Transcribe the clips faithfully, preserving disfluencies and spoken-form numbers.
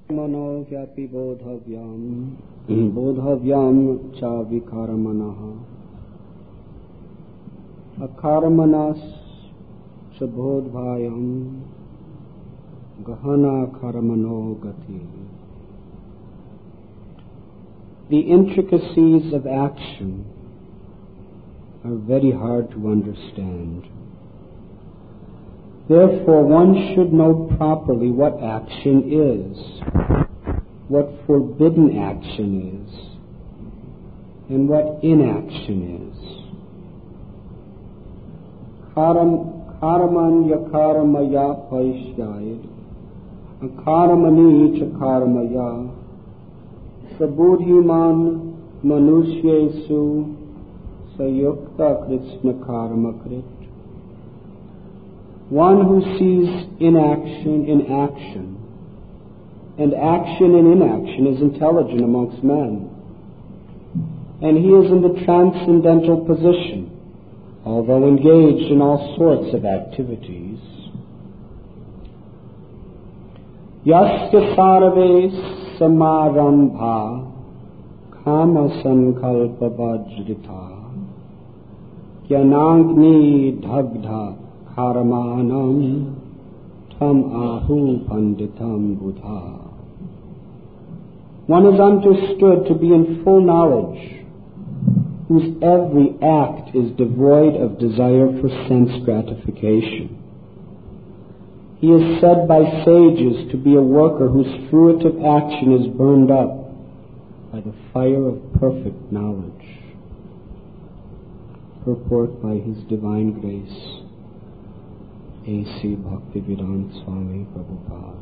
Mano vyapi bodhavyam bodhavyam cha vikaramanaha akaramanas cha bodhvayam gahana karamano gati. The intricacies of action are very hard to understand. Therefore, one should know properly what action is, what forbidden action is, and what inaction is. Karaman yakaramaya paishyayid, akaramani chakaramaya, sabudhiman manusyesu sayukta krishna karamakrit. One who sees inaction in action, and action in inaction is intelligent amongst men. And he is in the transcendental position, although engaged in all sorts of activities. Yasya sarve samarambha kama sankalpa vajrita gyanangni dhagdha Karamanam tam ahu panditam buddha. One is understood to be in full knowledge, whose every act is devoid of desire for sense gratification. He is said by sages to be a worker whose fruitive action is burned up by the fire of perfect knowledge. Purport by His Divine Grace, A C Bhaktivedanta Swami Prabhupada.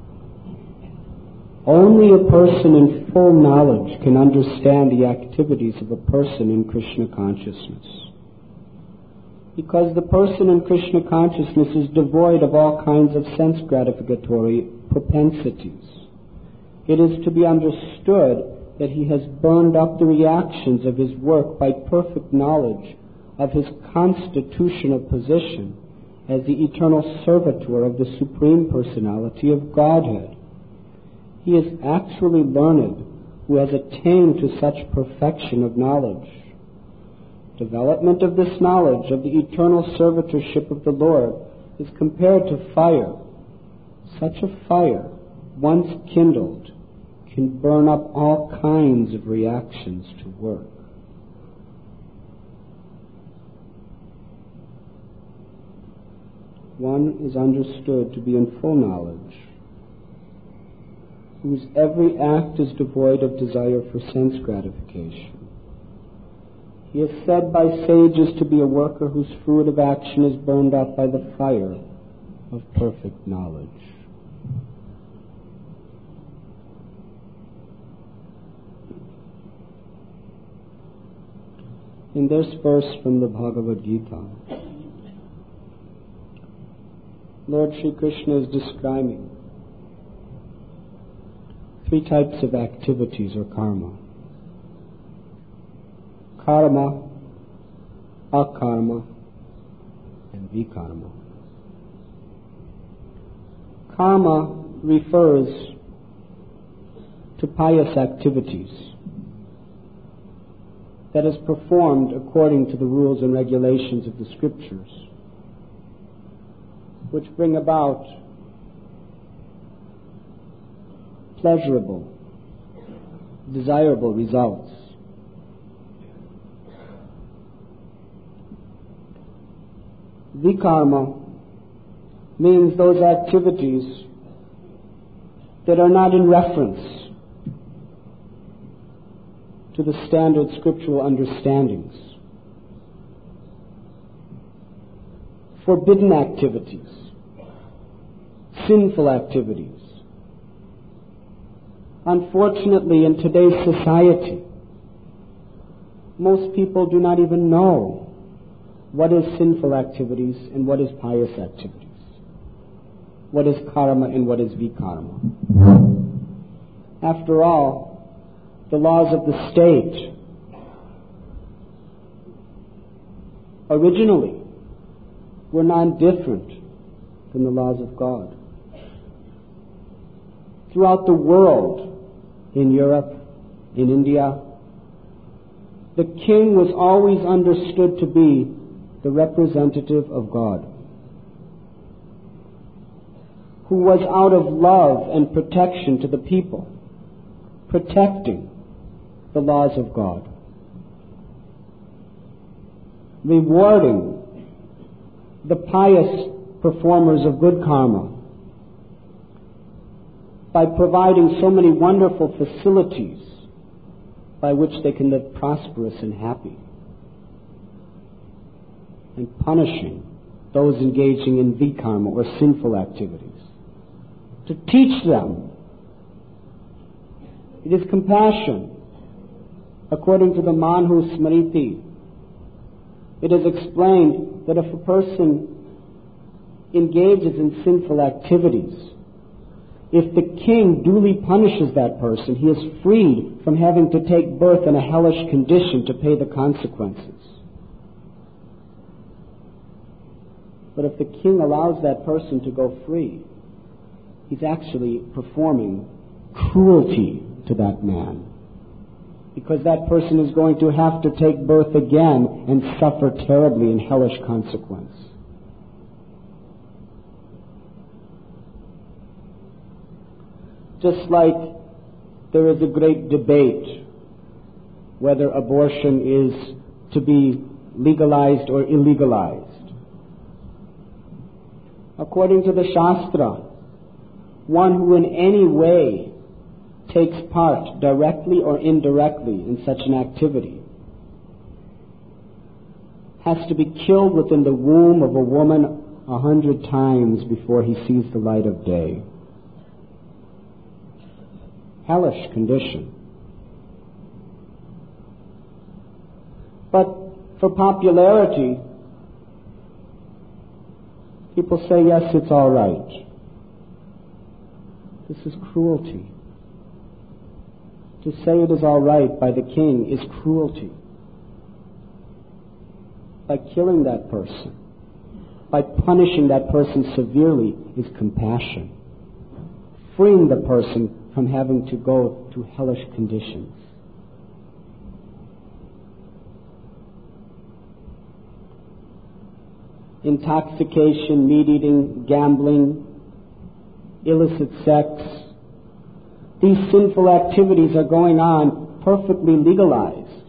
Only a person in full knowledge can understand the activities of a person in Krishna consciousness. Because the person in Krishna consciousness is devoid of all kinds of sense gratificatory propensities. It is to be understood that he has burned up the reactions of his work by perfect knowledge of his constitutional position as the eternal servitor of the Supreme Personality of Godhead. He is actually learned who has attained to such perfection of knowledge. Development of this knowledge of the eternal servitorship of the Lord is compared to fire. Such a fire, once kindled, can burn up all kinds of reactions to work. One is understood to be in full knowledge, whose every act is devoid of desire for sense gratification. He is said by sages to be a worker whose fruitive action is burned up by the fire of perfect knowledge. In this verse from the Bhagavad Gita, Lord Sri Krishna is describing three types of activities or karma. Karma, akarma, and vikarma. Karma refers to pious activities that is performed according to the rules and regulations of the scriptures, which bring about pleasurable, desirable results. Vikarma means those activities that are not in reference to the standard scriptural understandings. Forbidden activities, sinful activities. Unfortunately, in today's society, most people do not even know what is sinful activities and what is pious activities, what is karma and what is vikarma. After all, the laws of the state originally were non-different than the laws of God. throughout the world, in Europe, in India, the king was always understood to be the representative of God, who was out of love and protection to the people, protecting the laws of God, rewarding the pious performers of good karma by providing so many wonderful facilities by which they can live prosperous and happy, and punishing those engaging in vikarma or sinful activities, to teach them. It is compassion. According to the Manhu Smriti, it is explained that if a person engages in sinful activities, if the king duly punishes that person, he is freed from having to take birth in a hellish condition to pay the consequences. But if the king allows that person to go free, he's actually performing cruelty to that man, because that person is going to have to take birth again and suffer terribly in hellish consequence. Just like there is a great debate whether abortion is to be legalized or illegalized. According to the Shastra, one who in any way takes part, directly or indirectly, in such an activity has to be killed within the womb of a woman a hundred times before he sees the light of day. Hellish condition. But for popularity, people say, yes, it's all right. This is cruelty. To say it is all right by the king is cruelty. By killing that person, by punishing that person severely, is compassion. Freeing the person from having to go to hellish conditions. Intoxication, meat eating, gambling, illicit sex, these sinful activities are going on perfectly legalized.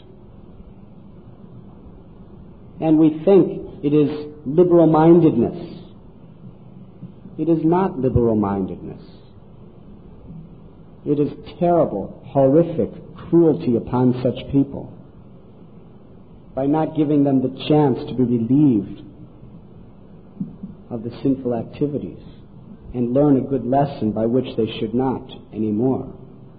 And we think it is liberal-mindedness. It is not liberal-mindedness. It is terrible, horrific cruelty upon such people by not giving them the chance to be relieved of the sinful activities and learn a good lesson by which they should not anymore.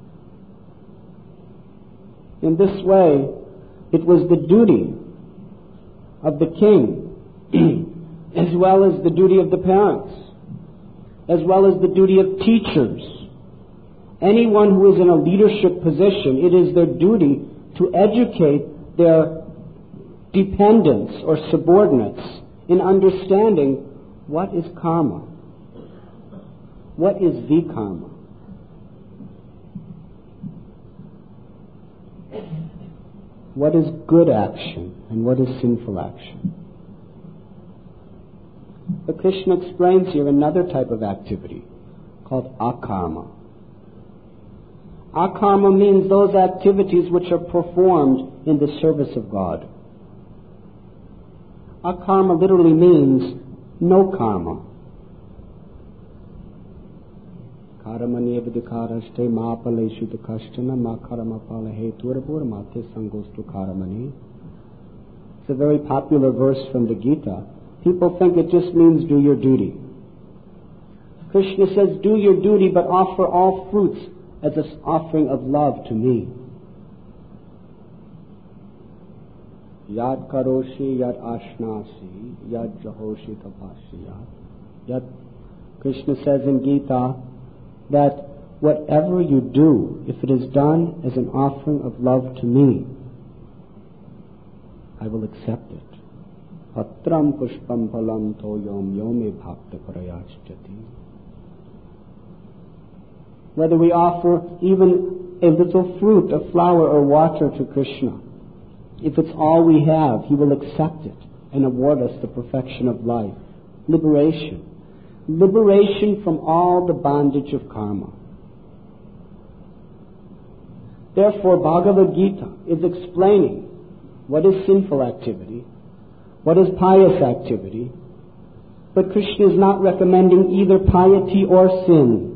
In this way, it was the duty of the king, as well as the duty of the parents, as well as the duty of teachers. Anyone who is in a leadership position, it is their duty to educate their dependents or subordinates in understanding what is karma, what is vikarma. What is good action and what is sinful action? But Krishna explains here another type of activity called akarma. Akarma means those activities which are performed in the service of God. Akarma literally means no karma. Karamani abhidikaraste mapaleshu dukashtana makaramapala heturabur mate sangostu karamani. It's a very popular verse from the Gita. People think it just means do your duty. Krishna says, do your duty, but offer all fruits as an offering of love to me. Yad karoshi, yad ashnasi, yad jahoshi tapashi, yad. Krishna says in Gita that whatever you do, if it is done as an offering of love to me, I will accept it. Patram pushpam phalam toyom yome bhakta parayachati. whether we offer even a little fruit, a flower or water to Krishna, if it's all we have, he will accept it and award us the perfection of life. Liberation. Liberation from all the bondage of karma. Therefore, Bhagavad Gita is explaining what is sinful activity, what is pious activity, but Krishna is not recommending either piety or sin.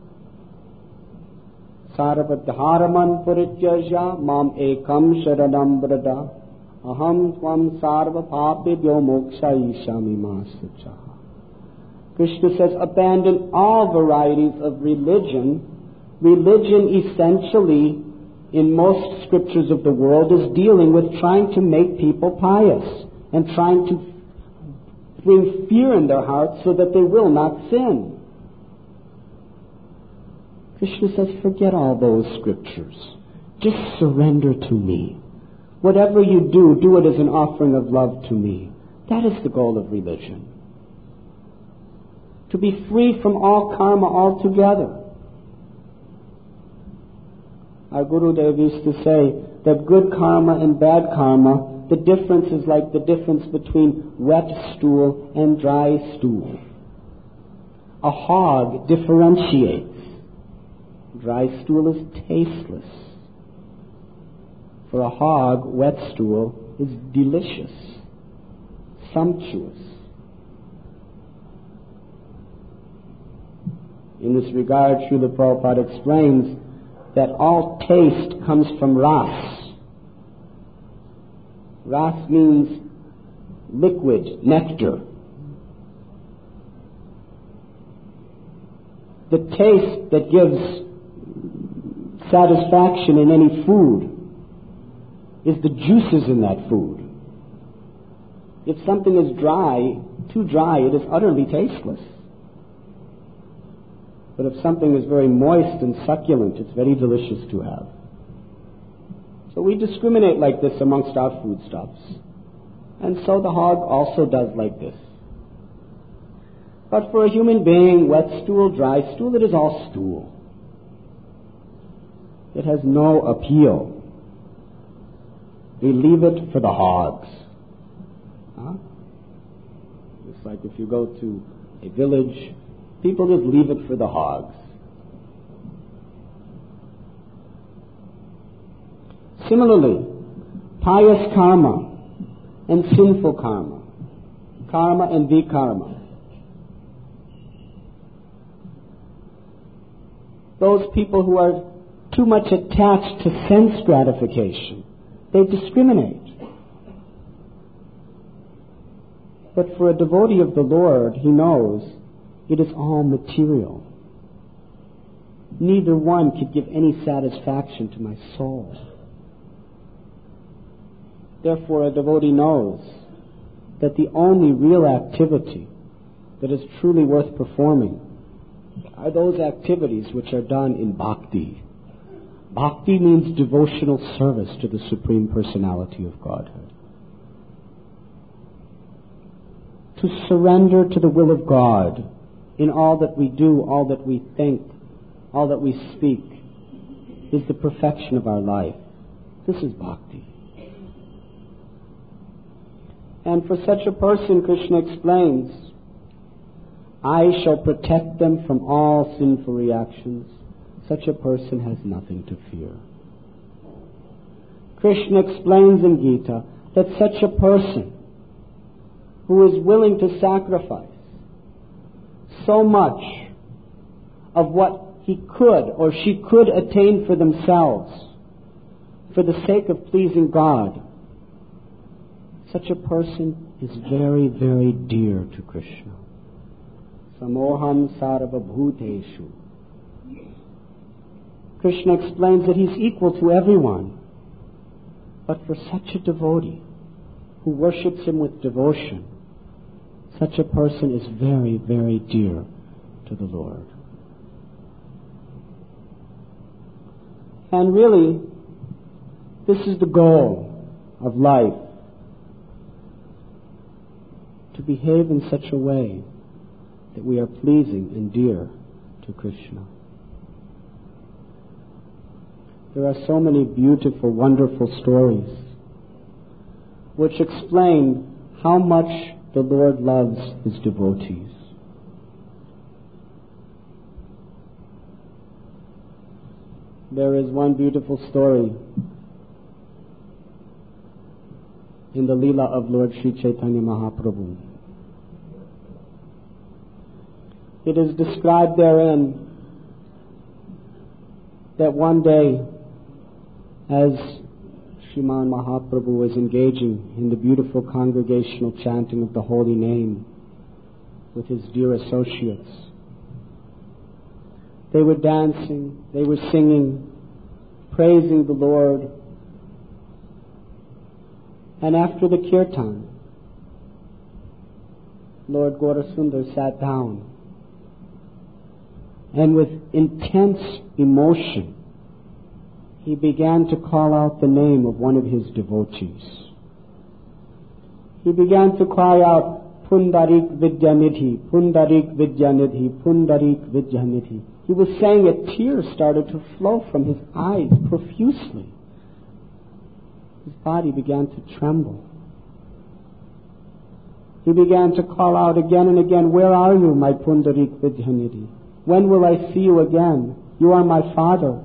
Sarvadharaman parityaja mam ekam sharanam brada aham tvam sarva papibhyo mokshayishami masucha. Krishna says, abandon all varieties of religion. Religion essentially, in most scriptures of the world, is dealing with trying to make people pious and trying to bring fear in their hearts so that they will not sin. Krishna says, forget all those scriptures. Just surrender to me. Whatever you do, do it as an offering of love to me. That is the goal of religion. To be free from all karma altogether. Our Gurudev used to say that good karma and bad karma, the difference is like the difference between wet stool and dry stool. A hog differentiates. Dry stool is tasteless. For a hog, wet stool is delicious, sumptuous. In this regard, Srila Prabhupada explains that all taste comes from ras. Ras means liquid, nectar. The taste that gives satisfaction in any food is the juices in that food. If something is dry, too dry, it is utterly tasteless. But if something is very moist and succulent, it's very delicious to have. So we discriminate like this amongst our foodstuffs. And so the hog also does like this. But for a human being, wet stool, dry stool, it is all stool. It has no appeal. We leave it for the hogs. Huh? It's like if you go to a village, people just leave it for the hogs. Similarly, pious karma and sinful karma, karma and vikarma. Those people who are too much attached to sense gratification, they discriminate. But for a devotee of the Lord, he knows it is all material. Neither one could give any satisfaction to my soul. Therefore, a devotee knows that the only real activity that is truly worth performing are those activities which are done in bhakti. Bhakti means devotional service to the Supreme Personality of Godhead. To surrender to the will of God in all that we do, all that we think, all that we speak, is the perfection of our life. This is bhakti. And for such a person, Krishna explains, I shall protect them from all sinful reactions. Such a person has nothing to fear. Krishna explains in Gita that such a person who is willing to sacrifice so much of what he could or she could attain for themselves for the sake of pleasing God, such a person is very, very dear to Krishna. Samoham sarva bhuteshu. Krishna explains that he's equal to everyone. But for such a devotee who worships him with devotion, such a person is very, very dear to the Lord. And really, this is the goal of life. To behave in such a way that we are pleasing and dear to Krishna. There are so many beautiful, wonderful stories which explain how much the Lord loves His devotees. There is one beautiful story in the Leela of Lord Sri Chaitanya Mahaprabhu. It is described therein that one day, as Sriman Mahaprabhu was engaging in the beautiful congregational chanting of the holy name with his dear associates, they were dancing, they were singing, praising the Lord. And after the kirtan, Lord Gaurasundar sat down and with intense emotion he began to call out the name of one of his devotees. He began to cry out, Pundarik Vidyanidhi, Pundarik Vidyanidhi, Pundarik Vidyanidhi. He was saying it, tears started to flow from his eyes profusely. His body began to tremble. He began to call out again and again, where are you, my Pundarik Vidyanidhi? When will I see you again? You are my father.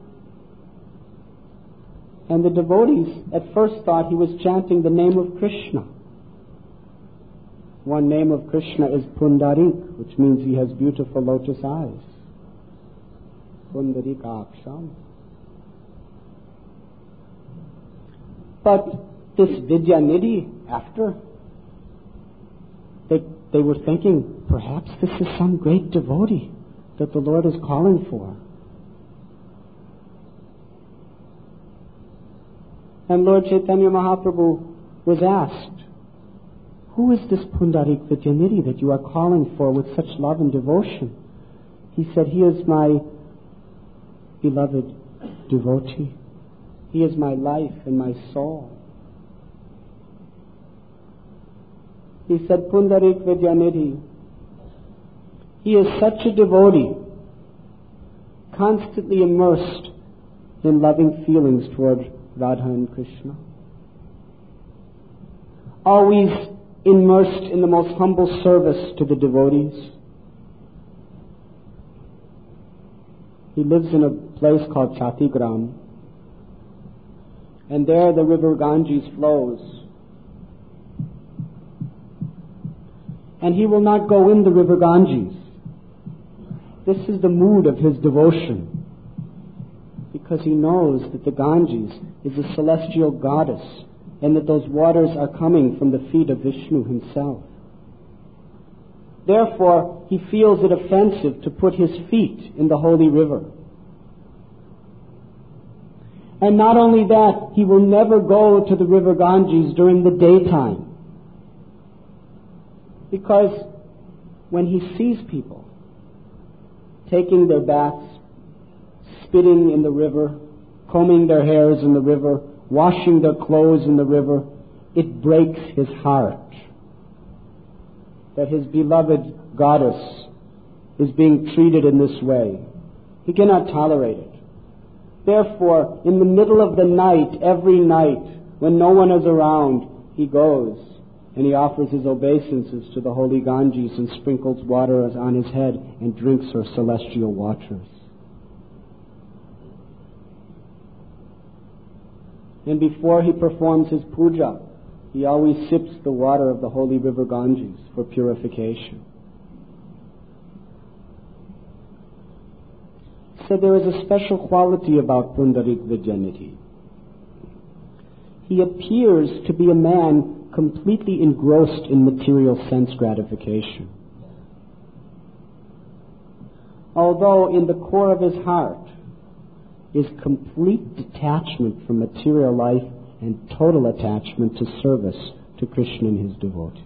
And the devotees at first thought he was chanting the name of Krishna. One name of Krishna is Pundarik, which means he has beautiful lotus eyes. Pundarikaksham. But this Vidyanidhi, after, they, they were thinking, perhaps this is some great devotee that the Lord is calling for. And Lord Chaitanya Mahaprabhu was asked, who is this Pundarik Vidyanidhi that you are calling for with such love and devotion? He said, he is my beloved devotee. He is my life and my soul. He said, Pundarik Vidyanidhi, he is such a devotee, constantly immersed in loving feelings toward Radha and Krishna, always immersed in the most humble service to the devotees. He lives in a place called Chatigram, and there the river Ganges flows. And he will not go in the river Ganges. This is the mood of his devotion, because he knows that the Ganges is a celestial goddess and that those waters are coming from the feet of Vishnu himself. Therefore, he feels it offensive to put his feet in the holy river. And not only that, he will never go to the river Ganges during the daytime, because when he sees people taking their baths, spitting in the river, combing their hairs in the river, washing their clothes in the river, it breaks his heart that his beloved goddess is being treated in this way. He cannot tolerate it. Therefore, in the middle of the night, every night, when no one is around, he goes and he offers his obeisances to the holy Ganges and sprinkles water on his head and drinks her celestial waters. And before he performs his puja, he always sips the water of the holy river Ganges for purification. So there is a special quality about Pundarik Vidyanidhi. He appears to be a man completely engrossed in material sense gratification, although in the core of his heart is complete detachment from material life and total attachment to service to Krishna and his devotees.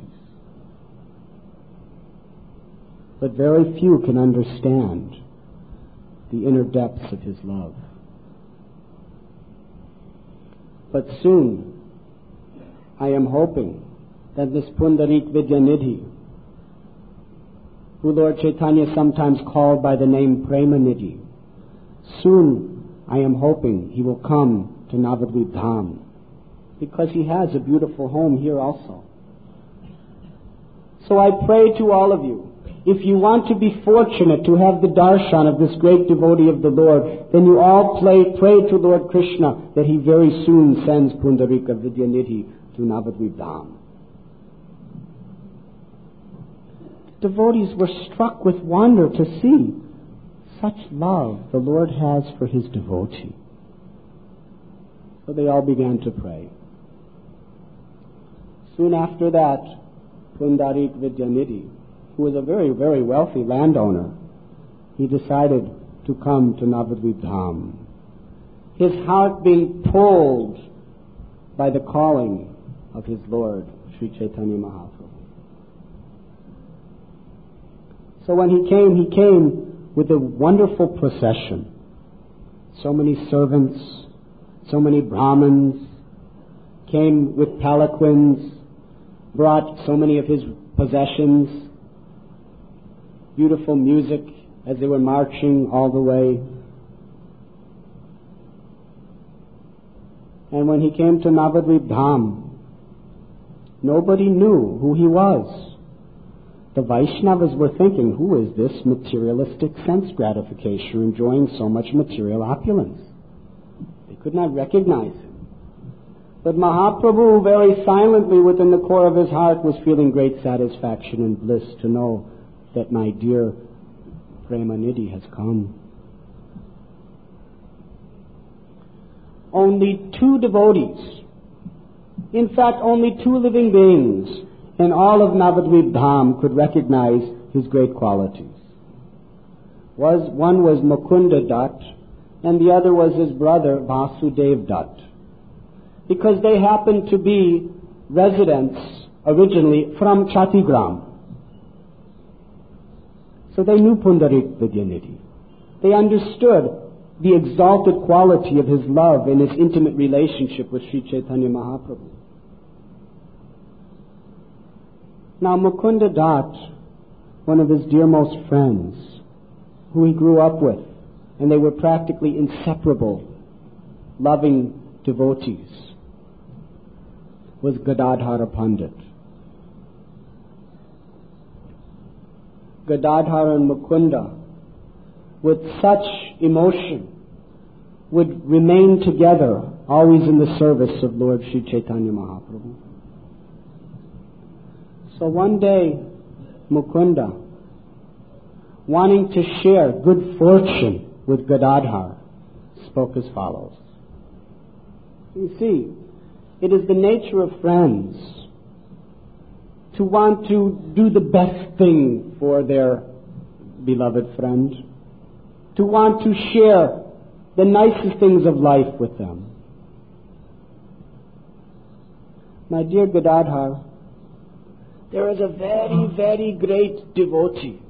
But very few can understand the inner depths of his love. But soon, I am hoping that this Pundarik Vidyanidhi, who Lord Chaitanya sometimes called by the name Premanidhi, soon I am hoping he will come to Navadvip Dham, because he has a beautiful home here also. So I pray to all of you, if you want to be fortunate to have the darshan of this great devotee of the Lord, then you all pray, pray to Lord Krishna that he very soon sends Pundarika Vidyanidhi to Navadvip Dham. Devotees were struck with wonder to see such love the Lord has for his devotee. So they all began to pray. Soon after that, Pundarik Vidyanidhi, who was a very, very wealthy landowner, he decided to come to Navadvip Dham, his heart being pulled by the calling of his Lord, Sri Chaitanya Mahaprabhu. So when he came, he came with a wonderful procession. So many servants, so many Brahmins, came with palanquins, brought so many of his possessions, beautiful music as they were marching all the way. And when he came to Navadvip Dham, nobody knew who he was. The Vaishnavas were thinking, who is this materialistic sense gratification enjoying so much material opulence? They could not recognize him. But Mahaprabhu, very silently within the core of his heart, was feeling great satisfaction and bliss to know that my dear Premanidhi has come. Only two devotees, in fact only two living beings in all of Navadvip Dham could recognize his great qualities. Was, one was Mukunda Dutt, and the other was his brother Vasudev Dutt, because they happened to be residents originally from Chatigram. So they knew Pundarik Vidyanidhi. They understood the exalted quality of his love and his intimate relationship with Sri Chaitanya Mahaprabhu. Now Mukunda Dutt, one of his dearmost friends, who he grew up with, and they were practically inseparable, loving devotees, was Gadadhara Pandit. Gadadhara and Mukunda, with such emotion, would remain together, always in the service of Lord Sri Chaitanya Mahaprabhu. So one day, Mukunda, wanting to share good fortune with Gadadhar, spoke as follows. You see, it is the nature of friends to want to do the best thing for their beloved friend, to want to share the nicest things of life with them. My dear Gadadhar, there is a very, very great devotee,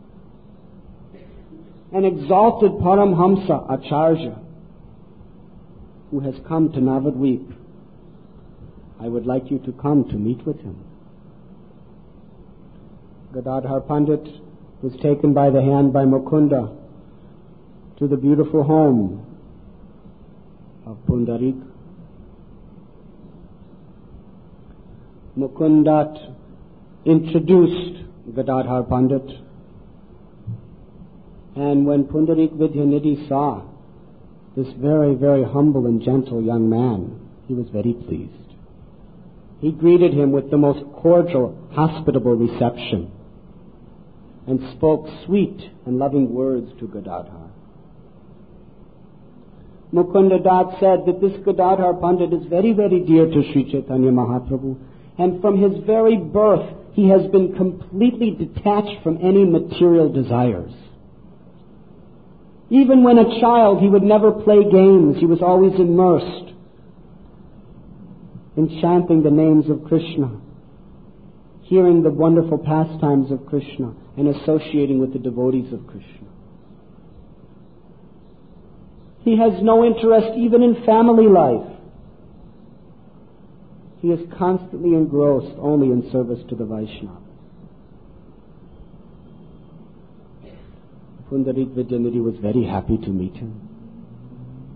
an exalted Paramhamsa Acharya, who has come to Navadvip. I would like you to come to meet with him. Gadadhar Pandit was taken by the hand by Mukunda to the beautiful home of Pundarik. Mukundat introduced Gadadhar Pandit, and when Pundarik Vidyanidhi saw this very, very humble and gentle young man, he was very pleased. He greeted him with the most cordial, hospitable reception and spoke sweet and loving words to Gadadhar. Mukunda Dutt said that this Gadadhar Pandit is very, very dear to Sri Chaitanya Mahaprabhu, and from his very birth he has been completely detached from any material desires. Even when a child, he would never play games. He was always immersed in chanting the names of Krishna, hearing the wonderful pastimes of Krishna, and associating with the devotees of Krishna. He has no interest even in family life. He is constantly engrossed only in service to the Vaishnavas. Pundarik Vidyanidhi was very happy to meet him.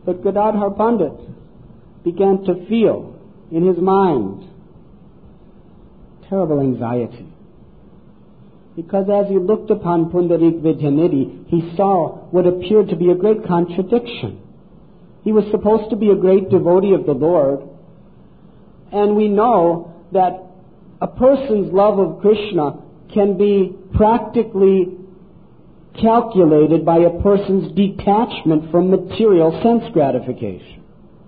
But Gadadhar Pandit began to feel in his mind terrible anxiety. Because as he looked upon Pundarik Vidyanidhi, he saw what appeared to be a great contradiction. He was supposed to be a great devotee of the Lord, and we know that a person's love of Krishna can be practically calculated by a person's detachment from material sense gratification.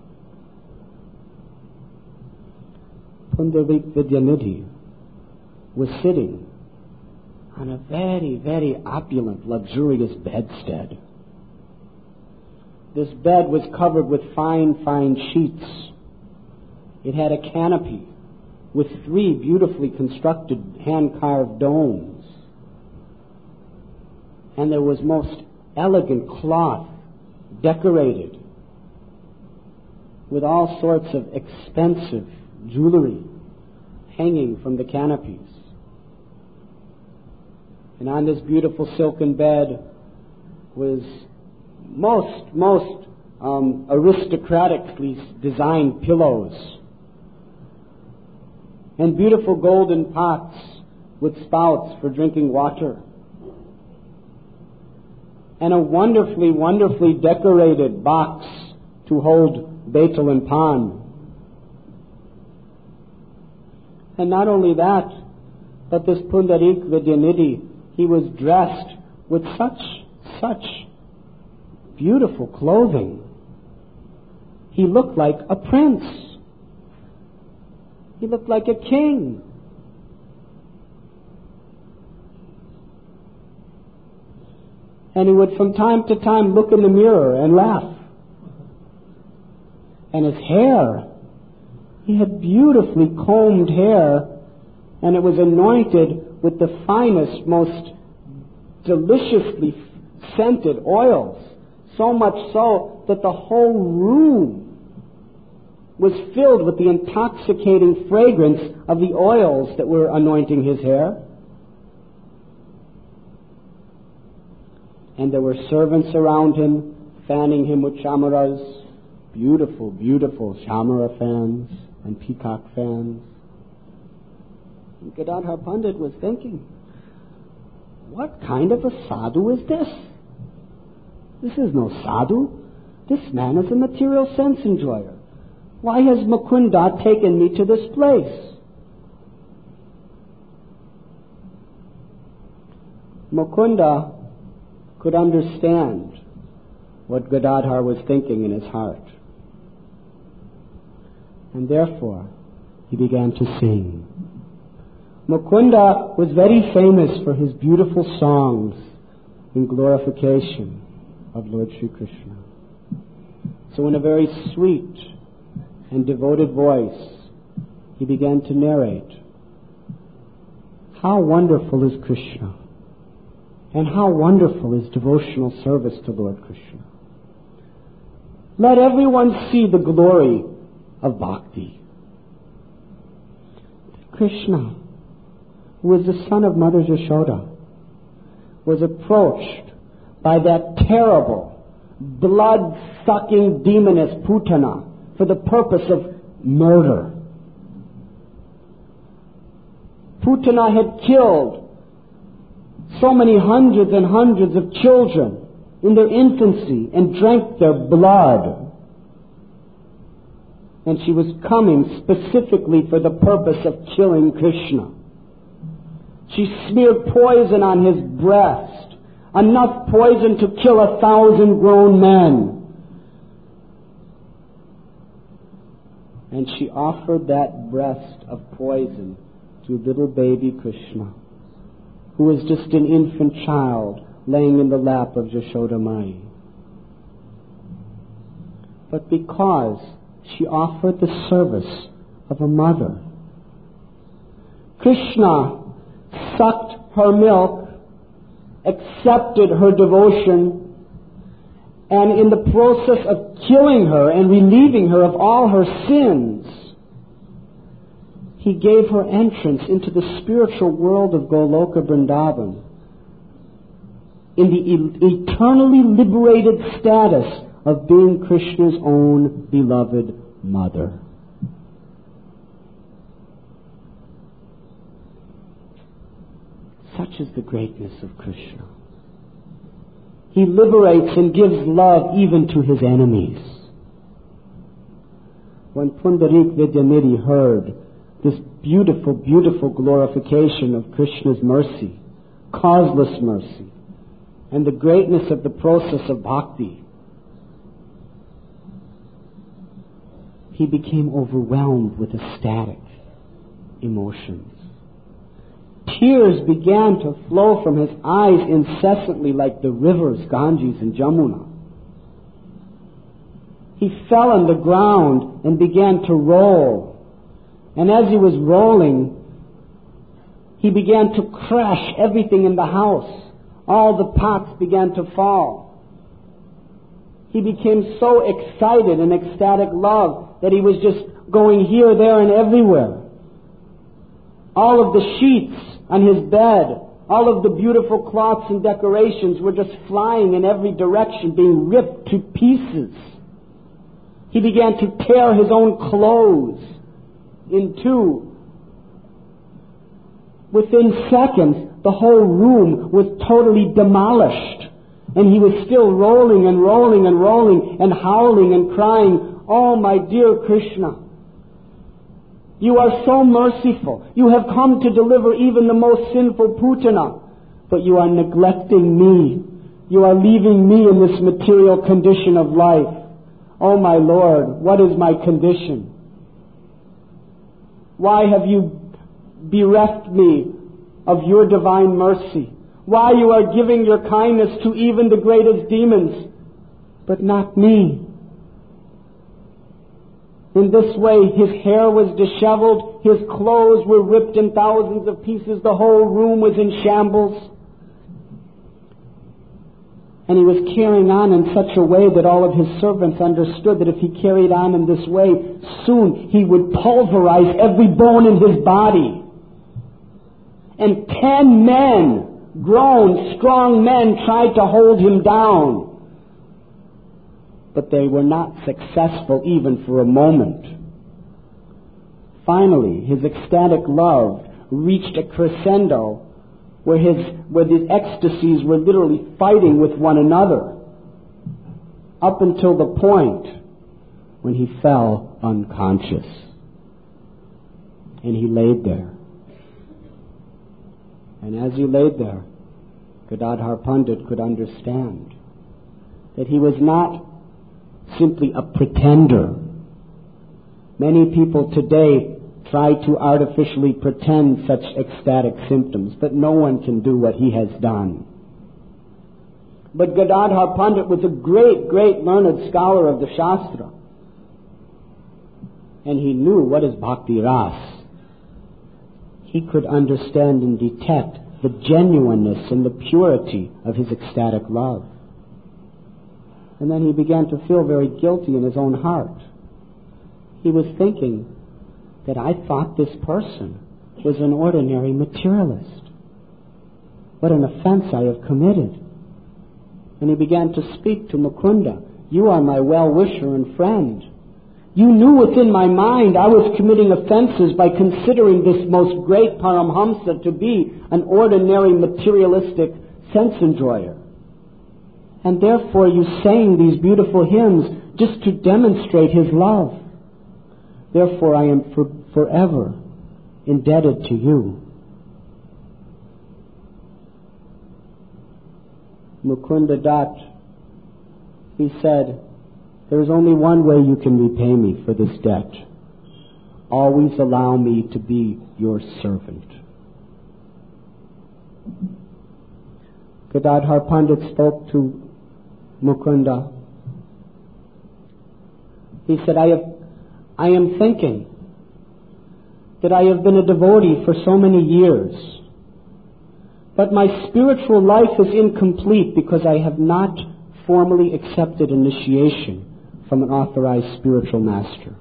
Pundarik Vidyanidhi was sitting on a very, very opulent, luxurious bedstead. This bed was covered with fine, fine sheets. It had a canopy with three beautifully constructed hand-carved domes. And there was most elegant cloth decorated with all sorts of expensive jewelry hanging from the canopies. And on this beautiful silken bed was most, most um, aristocratically designed pillows and beautiful golden pots with spouts for drinking water, and a wonderfully, wonderfully decorated box to hold betel and pan. And not only that, but this Pundarik Vidyanidhi, he was dressed with such, such beautiful clothing. He looked like a prince. He looked like a king. And he would from time to time look in the mirror and laugh. And his hair, he had beautifully combed hair, and it was anointed with the finest, most deliciously scented oils, so much so that the whole room was filled with the intoxicating fragrance of the oils that were anointing his hair. And there were servants around him, fanning him with chamaras, beautiful, beautiful chamara fans and peacock fans. And Gadadhar Pandit was thinking, what kind of a sadhu is this? This is no sadhu. This man is a material sense enjoyer. Why has Mukunda taken me to this place? Mukunda could understand what Gadadhar was thinking in his heart. And therefore, he began to sing. Mukunda was very famous for his beautiful songs in glorification of Lord Sri Krishna. So in a very sweet and devoted voice, he began to narrate, how wonderful is Krishna, and how wonderful is devotional service to Lord Krishna. Let everyone see the glory of bhakti. Krishna, who is the son of Mother Yashoda, was approached by that terrible, blood-sucking demoness Putana for the purpose of murder. Putana had killed so many hundreds and hundreds of children in their infancy and drank their blood. And she was coming specifically for the purpose of killing Krishna. She smeared poison on his breast, enough poison to kill a thousand grown men. And she offered that breast of poison to little baby Krishna, who was just an infant child laying in the lap of Yashoda Mai. But because she offered the service of a mother, Krishna sucked her milk, accepted her devotion, and in the process of killing her and relieving her of all her sins, he gave her entrance into the spiritual world of Goloka Vrindavan in the e- eternally liberated status of being Krishna's own beloved mother. Such is the greatness of Krishna. He liberates and gives love even to his enemies. When Pundarik Vidyanidhi heard this beautiful, beautiful glorification of Krishna's mercy, causeless mercy, and the greatness of the process of bhakti, he became overwhelmed with ecstatic emotions. Tears began to flow from his eyes incessantly like the rivers Ganges and Jamuna. He fell on the ground and began to roll. And as he was rolling, he began to crush everything in the house. All the pots began to fall. He became so excited in ecstatic love that he was just going here, there, and everywhere. All of the sheets on his bed, all of the beautiful cloths and decorations were just flying in every direction, being ripped to pieces. He began to tear his own clothes in two. Within seconds, the whole room was totally demolished. And he was still rolling and rolling and rolling and howling and crying, "Oh, my dear Krishna, you are so merciful. You have come to deliver even the most sinful Putana, but you are neglecting me. You are leaving me in this material condition of life. Oh, my Lord, what is my condition? Why have you bereft me of your divine mercy? Why you are giving your kindness to even the greatest demons, but not me?" In this way, his hair was disheveled, his clothes were ripped in thousands of pieces, the whole room was in shambles. And he was carrying on in such a way that all of his servants understood that if he carried on in this way, soon he would pulverize every bone in his body. And ten men, grown, strong men, tried to hold him down. But they were not successful even for a moment. Finally, his ecstatic love reached a crescendo where his where the ecstasies were literally fighting with one another, up until the point when he fell unconscious. And he laid there. And as he laid there, Gadadhar Pandit could understand that he was not simply a pretender. Many people today try to artificially pretend such ecstatic symptoms, but no one can do what he has done. But Gadadhar Pandit was a great, great learned scholar of the Shastra. And he knew what is Bhakti Ras. He could understand and detect the genuineness and the purity of his ecstatic love. And then he began to feel very guilty in his own heart. He was thinking that I thought this person was an ordinary materialist. What an offense I have committed. And he began to speak to Mukunda. "You are my well-wisher and friend. You knew within my mind I was committing offenses by considering this most great Paramhamsa to be an ordinary materialistic sense enjoyer. And therefore you sang these beautiful hymns just to demonstrate his love. Therefore I am for, forever indebted to you." Mukunda Dutt, he said, "There is only one way you can repay me for this debt. Always allow me to be your servant." Gadadhar Pandit spoke to Mukunda. He said, I have, I am thinking that I have been a devotee for so many years, but my spiritual life is incomplete because I have not formally accepted initiation from an authorized spiritual master.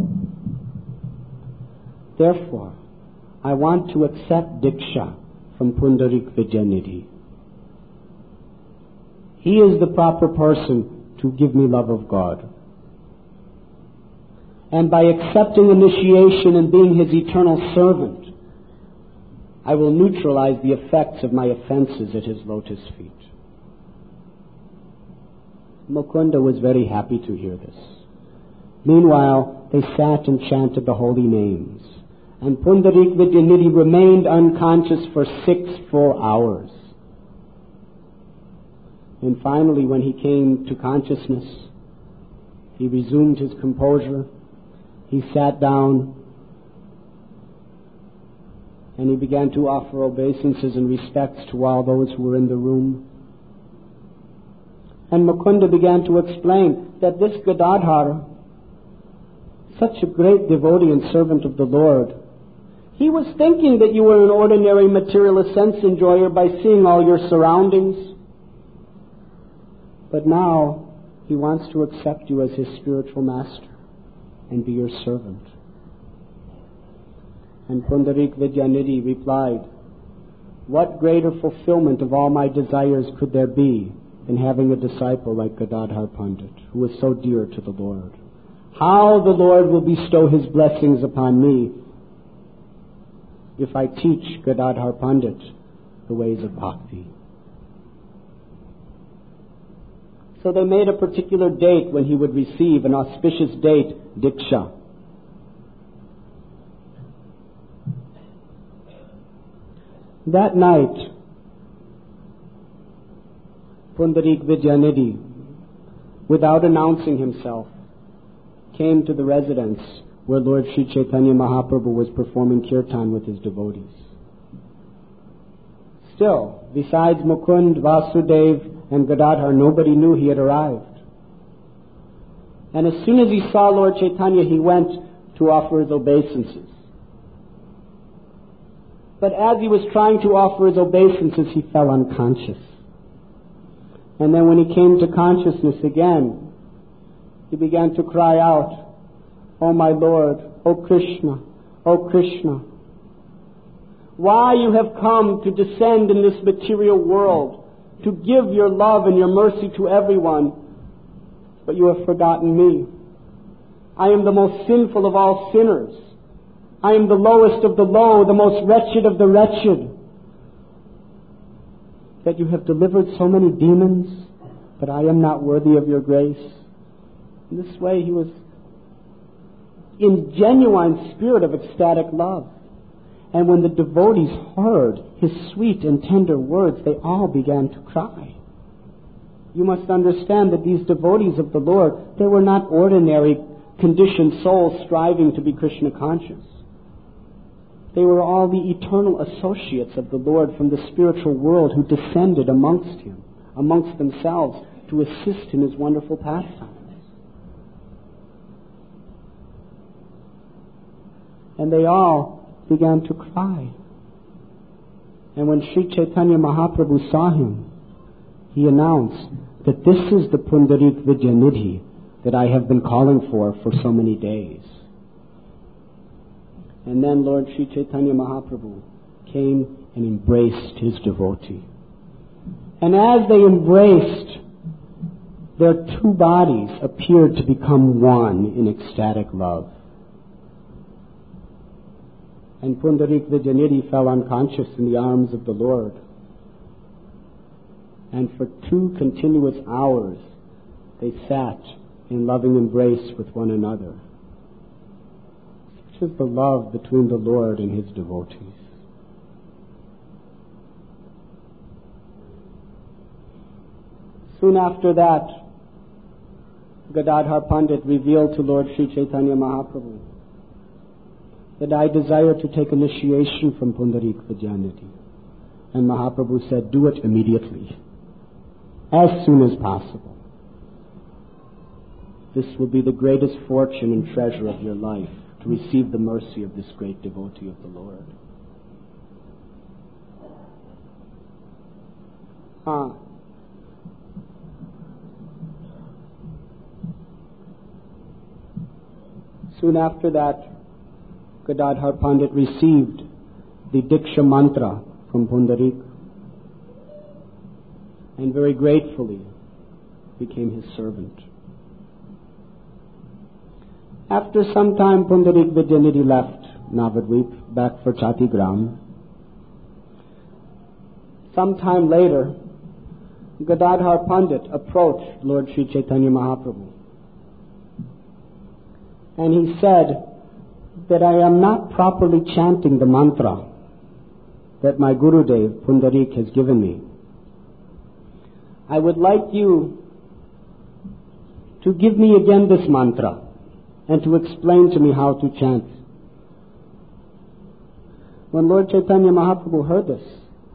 Therefore, I want to accept Diksha from Pundarik Vidyanidhi. He is the proper person to give me love of God. And by accepting initiation and being His eternal servant, I will neutralize the effects of my offenses at His lotus feet. Mukunda was very happy to hear this. Meanwhile, they sat and chanted the holy names, and Pundarik Vidyanidhi remained unconscious for six full hours. And finally, when he came to consciousness, he resumed his composure. He sat down and he began to offer obeisances and respects to all those who were in the room. And Mukunda began to explain that this Gadadhara, such a great devotee and servant of the Lord, he was thinking that you were an ordinary materialist sense enjoyer by seeing all your surroundings. But now he wants to accept you as his spiritual master and be your servant. And Pundarik Vidyanidhi replied, what greater fulfillment of all my desires could there be than having a disciple like Gadadhar Pandit, who is so dear to the Lord? How the Lord will bestow His blessings upon me if I teach Gadadhar Pandit the ways of bhakti. So they made a particular date when he would receive, an auspicious date, Diksha. That night, Pundarik Vidyanidhi, without announcing himself, came to the residence where Lord Sri Chaitanya Mahaprabhu was performing kirtan with his devotees. Still, besides Mukund, Vasudev, and Gadadhar, nobody knew he had arrived. And as soon as he saw Lord Chaitanya, he went to offer his obeisances. But as he was trying to offer his obeisances, he fell unconscious. And then when he came to consciousness again, he began to cry out, "Oh my Lord, oh Krishna, oh Krishna, why you have come to descend in this material world to give your love and your mercy to everyone, but you have forgotten me. I am the most sinful of all sinners. I am the lowest of the low, the most wretched of the wretched. That you have delivered so many demons, but I am not worthy of your grace." In this way he was in genuine spirit of ecstatic love. And when the devotees heard his sweet and tender words, they all began to cry. You must understand that these devotees of the Lord, they were not ordinary conditioned souls striving to be Krishna conscious. They were all the eternal associates of the Lord from the spiritual world who descended amongst him, amongst themselves, to assist in his wonderful pastimes. And they all began to cry. And when Sri Chaitanya Mahaprabhu saw him, he announced that this is the Pundarik Vidyanidhi that I have been calling for for so many days. And then Lord Sri Chaitanya Mahaprabhu came and embraced his devotee. And as they embraced, their two bodies appeared to become one in ecstatic love. And Pundarik Vidyanidhi fell unconscious in the arms of the Lord. And for two continuous hours they sat in loving embrace with one another. Such is the love between the Lord and his devotees. Soon after that, Gadadhar Pandit revealed to Lord Sri Chaitanya Mahaprabhu that I desire to take initiation from Pundarik Vidyanidhi. And Mahaprabhu said, do it immediately, as soon as possible. This will be the greatest fortune and treasure of your life, to receive the mercy of this great devotee of the Lord. Ah. Soon after that, Gadadhar Pandit received the Diksha mantra from Pundarik, and very gratefully became his servant. After some time, Pundarik Vidyanidhi left Navadvip back for Chatigram. Some time later, Gadadhar Pandit approached Lord Sri Chaitanya Mahaprabhu. And he said that I am not properly chanting the mantra that my Gurudev Pundarik has given me. I would like you to give me again this mantra and to explain to me how to chant. When Lord Chaitanya Mahaprabhu heard this,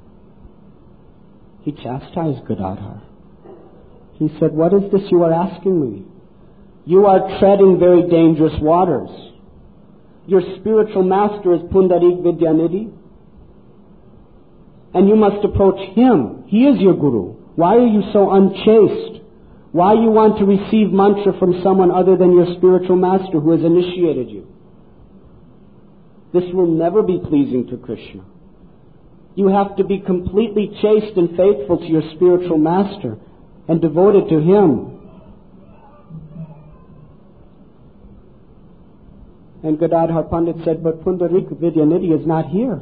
he chastised Gadadhar. He said, what is this you are asking me? You are treading very dangerous waters. Your spiritual master is Pundarik Vidyanidhi, and you must approach him. He is your Guru. Why are you so unchaste? Why you want to receive mantra from someone other than your spiritual master who has initiated you? This will never be pleasing to Krishna. You have to be completely chaste and faithful to your spiritual master and devoted to him. And Gadadhar Pandit said, but Pundarik Vidyanidhi is not here.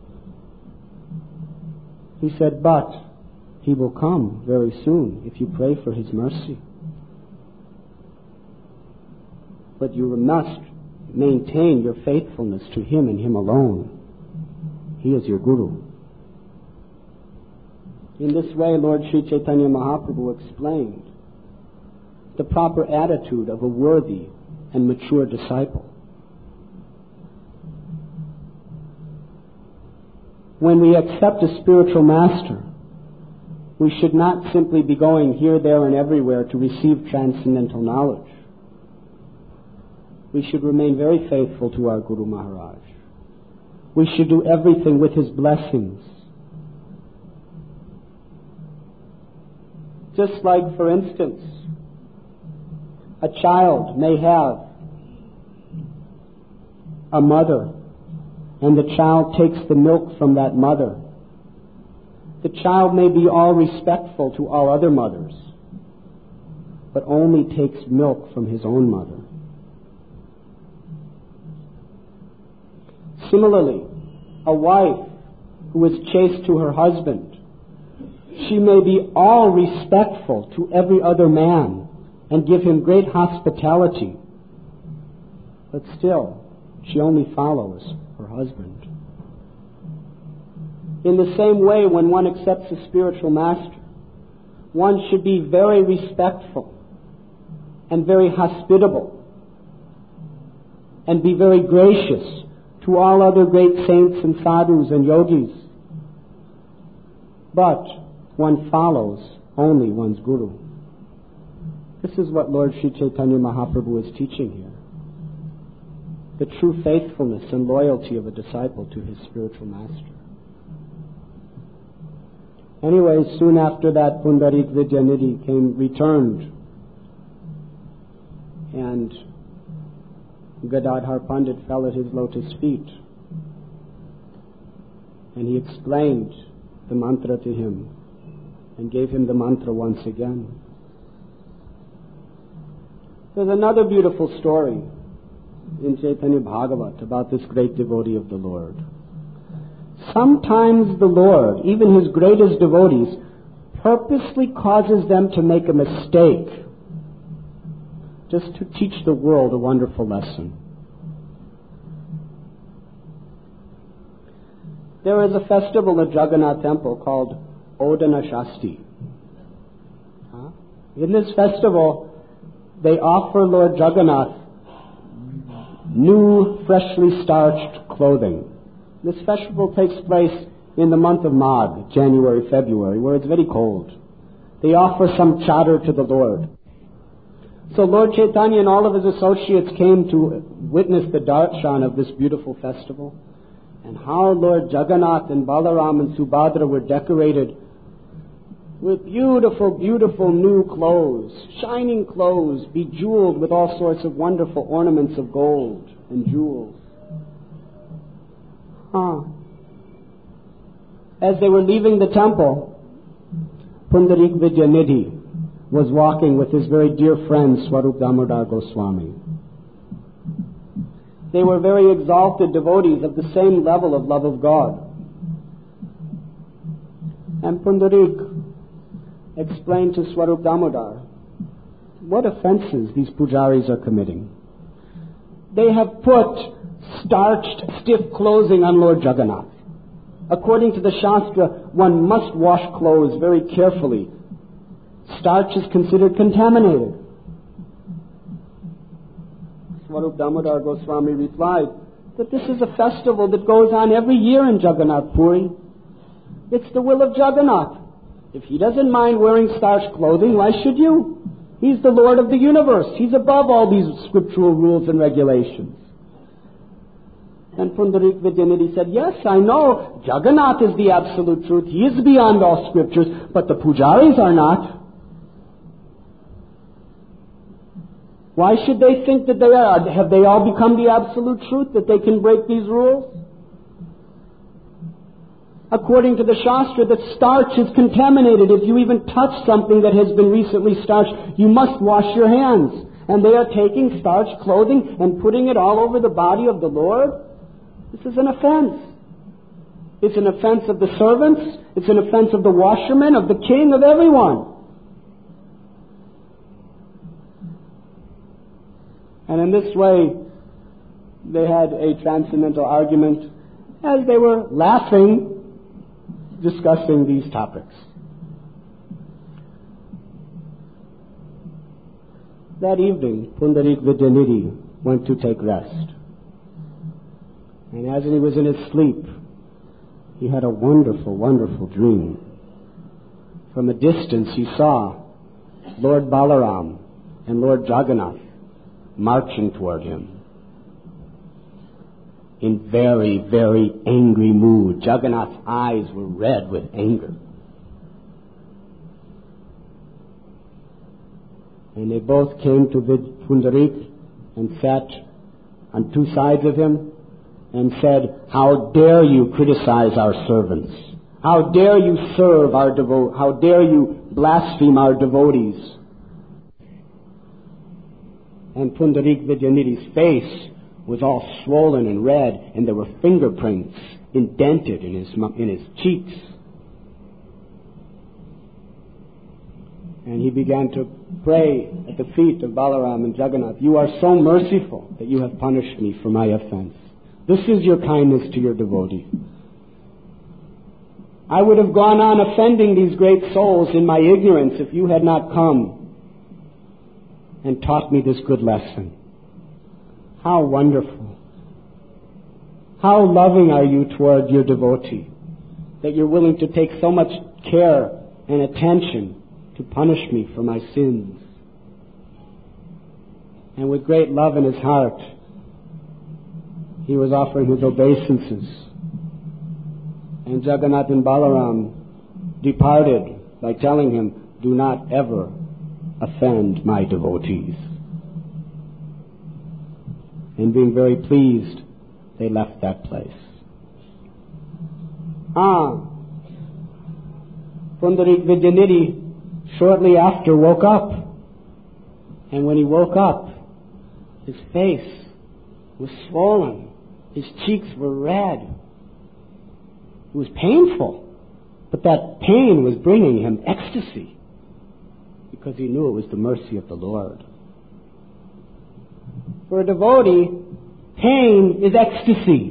He said, but he will come very soon if you pray for his mercy. But you must maintain your faithfulness to him and him alone. He is your Guru. In this way, Lord Sri Chaitanya Mahaprabhu explained the proper attitude of a worthy and mature disciple. When we accept a spiritual master, we should not simply be going here, there, and everywhere to receive transcendental knowledge. We should remain very faithful to our Guru Maharaj. We should do everything with his blessings. Just like, for instance, a child may have a mother, and the child takes the milk from that mother. The child may be all respectful to all other mothers, but only takes milk from his own mother. Similarly, a wife who is chaste to her husband, she may be all respectful to every other man and give him great hospitality, but still she only follows her husband. In the same way, when one accepts a spiritual master, one should be very respectful and very hospitable and be very gracious to all other great saints and sadhus and yogis. But one follows only one's Guru. This is what Lord Sri Chaitanya Mahaprabhu is teaching here. The true faithfulness and loyalty of a disciple to his spiritual master. Anyway, soon after that, Pundarik Vidyanidhi came, returned, and Gadadhar Pandit fell at his lotus feet, and he explained the mantra to him and gave him the mantra once again. There's another beautiful story in Chaitanya Bhagavat about this great devotee of the Lord. Sometimes the Lord, even his greatest devotees, purposely causes them to make a mistake just to teach the world a wonderful lesson. There is a festival at Jagannath Temple called Odana Shasti. Huh? In this festival, they offer Lord Jagannath new, freshly starched clothing. This festival takes place in the month of Magh, January, February, where it's very cold. They offer some chadar to the Lord. So Lord Chaitanya and all of his associates came to witness the darshan of this beautiful festival, and how Lord Jagannath and Balaram and Subhadra were decorated with beautiful, beautiful new clothes, shining clothes, bejeweled with all sorts of wonderful ornaments of gold and jewels. Huh. As they were leaving the temple, Pundarik Vidyanidhi was walking with his very dear friend Swarup Damodar Goswami. They were very exalted devotees of the same level of love of God. And Pundarik explained to Swarup Damodar what offenses these pujaris are committing. They have put starched, stiff clothing on Lord Jagannath. According to the Shastra, one must wash clothes very carefully. Starch is considered contaminated. Swarup Damodar Goswami replied that this is a festival that goes on every year in Jagannath Puri. It's the will of Jagannath. If he doesn't mind wearing starched clothing, why should you? He's the Lord of the universe. He's above all these scriptural rules and regulations. And Pundarik Vidyanidhi said, yes, I know, Jagannath is the absolute truth. He is beyond all scriptures, but the pujaris are not. Why should they think that they are? Have they all become the absolute truth, that they can break these rules? According to the Shastra, that starch is contaminated. If you even touch something that has been recently starched, you must wash your hands. And they are taking starched clothing and putting it all over the body of the Lord. This is an offense. It's an offense of the servants. It's an offense of the washermen, of the king, of everyone. And in this way, they had a transcendental argument as they were laughing, discussing these topics. That evening, Pundarik Vidyanidhi went to take rest. And as he was in his sleep, he had a wonderful, wonderful dream. From a distance, he saw Lord Balaram and Lord Jagannath marching toward him in very, very angry mood. Jagannath's eyes were red with anger. And they both came to Pundarik and sat on two sides of him and said, how dare you criticize our servants? How dare you serve our devo- How dare you blaspheme our devotees? And Pundarik Vidyanidhi's face was all swollen and red, and there were fingerprints indented in his, in his cheeks. And he began to pray at the feet of Balaram and Jagannath, you are so merciful that you have punished me for my offense. This is your kindness to your devotee. I would have gone on offending these great souls in my ignorance if you had not come and taught me this good lesson. How wonderful. How loving are you toward your devotee that you're willing to take so much care and attention to punish me for my sins. And with great love in his heart, he was offering his obeisances. And Jagannath and Balaram departed by telling him, do not ever offend my devotees. And being very pleased, they left that place. Ah, Pundarik Vidyanidhi shortly after woke up. And when he woke up, his face was swollen. His cheeks were red. It was painful. But that pain was bringing him ecstasy because he knew it was the mercy of the Lord. For a devotee, pain is ecstasy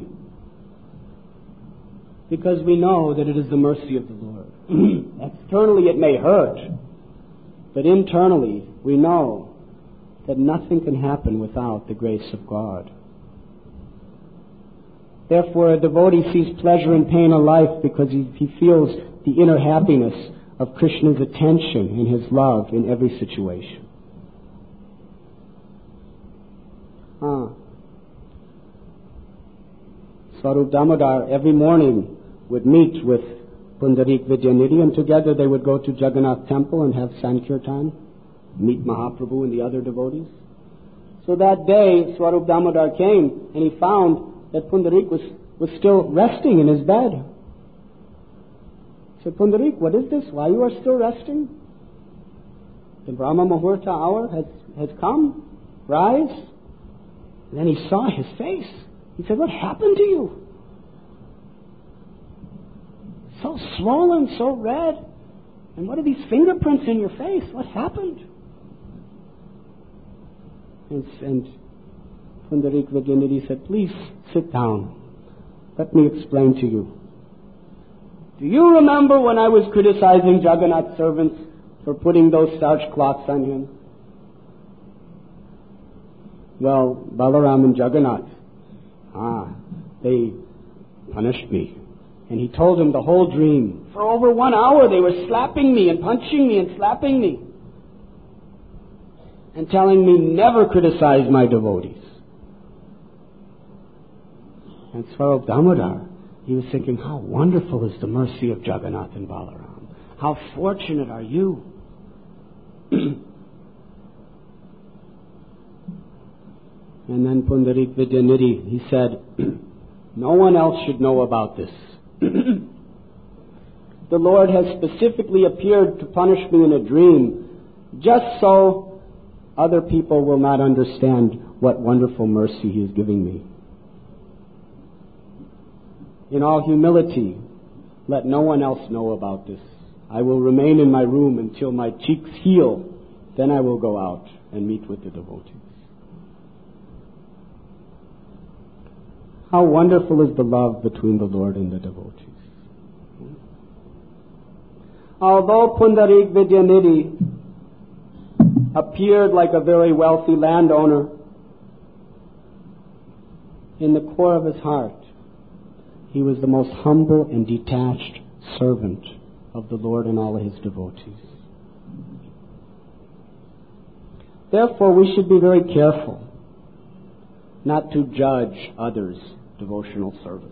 because we know that it is the mercy of the Lord. Externally it may hurt, but internally we know that nothing can happen without the grace of God. Therefore, a devotee sees pleasure and pain alike because he, he feels the inner happiness of Krishna's attention and his love in every situation. Ah. Swarup Damodar every morning would meet with Pundarik Vidyanidhi, and together they would go to Jagannath Temple and have Sankirtan, meet Mahaprabhu and the other devotees. So that day, Swarup Damodar came and he found that Pundarik was, was still resting in his bed. He said, Pundarik, what is this? Why you are still resting? The Brahma Muhurta hour has, has come. Rise. And then he saw his face. He said, what happened to you? So swollen, so red. And what are these fingerprints in your face? What happened? And, and Pundarik Vidyanidhi said, please sit down. Let me explain to you. Do you remember when I was criticizing Jagannath's servants for putting those starch cloths on him? Well, Balaram and Jagannath, ah, they punished me. And he told him the whole dream. For over one hour they were slapping me and punching me and slapping me. And telling me never criticize my devotees. And Swarup Damodar, he was thinking, how wonderful is the mercy of Jagannath and Balaram. How fortunate are you. And then Pundarik Vidyanidhi, he said, no one else should know about this. The Lord has specifically appeared to punish me in a dream, just so other people will not understand what wonderful mercy He is giving me. In all humility, let no one else know about this. I will remain in my room until my cheeks heal. Then I will go out and meet with the devotees. How wonderful is the love between the Lord and the devotees. Although Pundarik Vidyanidhi appeared like a very wealthy landowner, in the core of his heart, he was the most humble and detached servant of the Lord and all of His devotees. Therefore, we should be very careful not to judge others' devotional service.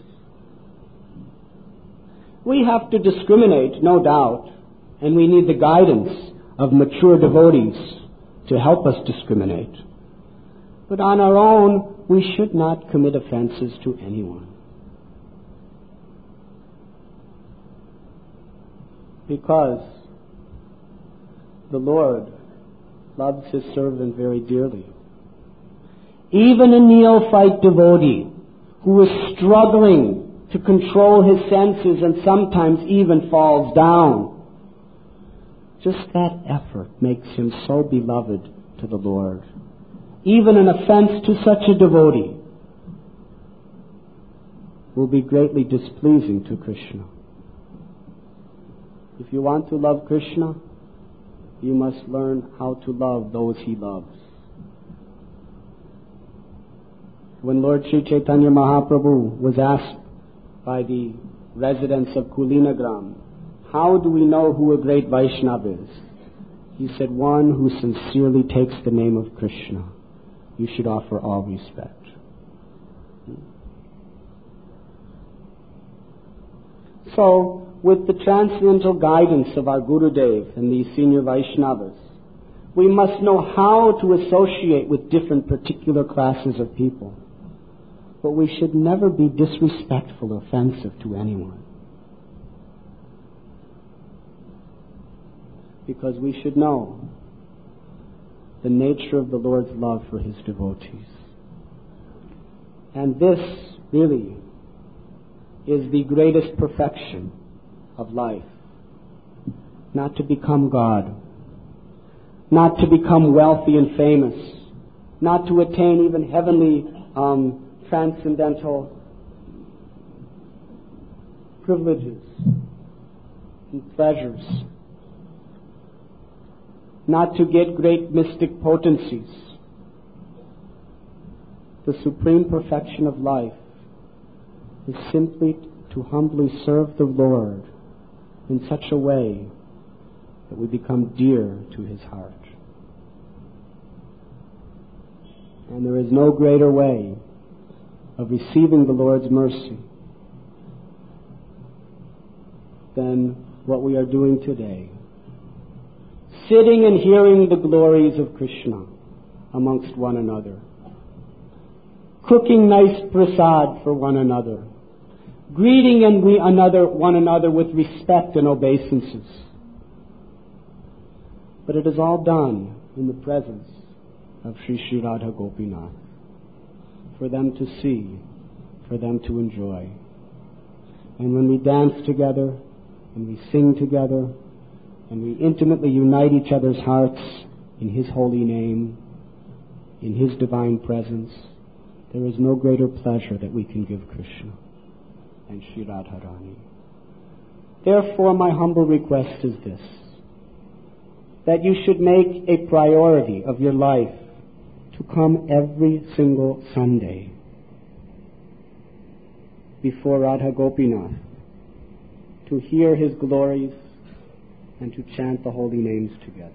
We have to discriminate, no doubt, and we need the guidance of mature devotees to help us discriminate. But on our own, we should not commit offenses to anyone. Because the Lord loves His servant very dearly. Even a neophyte devotee who is struggling to control his senses and sometimes even falls down, just that effort makes him so beloved to the Lord. Even an offense to such a devotee will be greatly displeasing to Krishna. If you want to love Krishna, you must learn how to love those He loves. When Lord Sri Chaitanya Mahaprabhu was asked by the residents of Kulinagram, how do we know who a great Vaishnava is? He said, one who sincerely takes the name of Krishna. You should offer all respect. So, with the transcendental guidance of our Gurudev and these senior Vaishnavas, we must know how to associate with different particular classes of people. But we should never be disrespectful or offensive to anyone. Because we should know the nature of the Lord's love for His devotees. And this, really, is the greatest perfection of life. Not to become God. Not to become wealthy and famous. Not to attain even heavenly um, transcendental privileges and pleasures. Not to get great mystic potencies. The supreme perfection of life is simply to humbly serve the Lord in such a way that we become dear to His heart. And there is no greater way of receiving the Lord's mercy than what we are doing today. Sitting and hearing the glories of Krishna amongst one another. Cooking nice prasad for one another. Greeting and we another, one another with respect and obeisances. But it is all done in the presence of Sri Sri Radha Gopinath, for them to see, for them to enjoy. And when we dance together, and we sing together, and we intimately unite each other's hearts in His holy name, in His divine presence, there is no greater pleasure that we can give Krishna and Sri Radharani. Therefore, my humble request is this, that you should make a priority of your life to come every single Sunday before Radha Gopinath, to hear His glories and to chant the holy names together.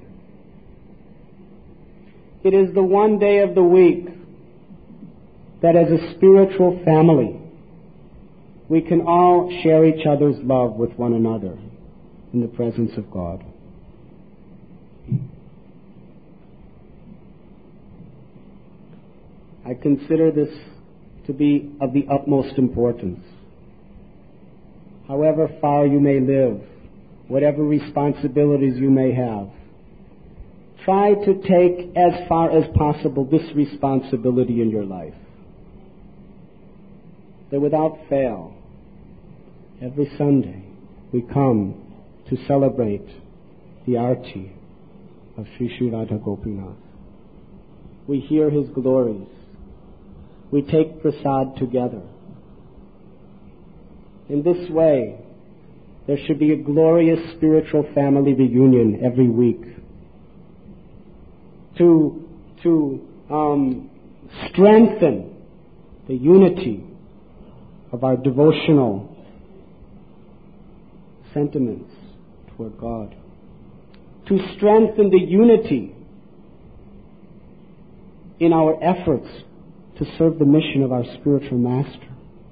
It is the one day of the week that as a spiritual family we can all share each other's love with one another in the presence of God. I consider this to be of the utmost importance. However far you may live, whatever responsibilities you may have, try to take as far as possible this responsibility in your life. That without fail, every Sunday we come to celebrate the Arti of Sri Sri Radha Gopinath. We hear His glories. We take prasad together. In this way, there should be a glorious spiritual family reunion every week to, to um, strengthen the unity of our devotional sentiments toward God, to strengthen the unity in our efforts to serve the mission of our spiritual master,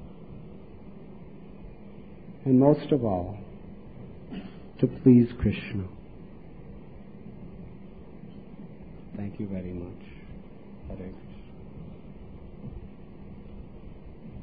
and most of all, to please Krishna. Thank you very much. Hare Krishna.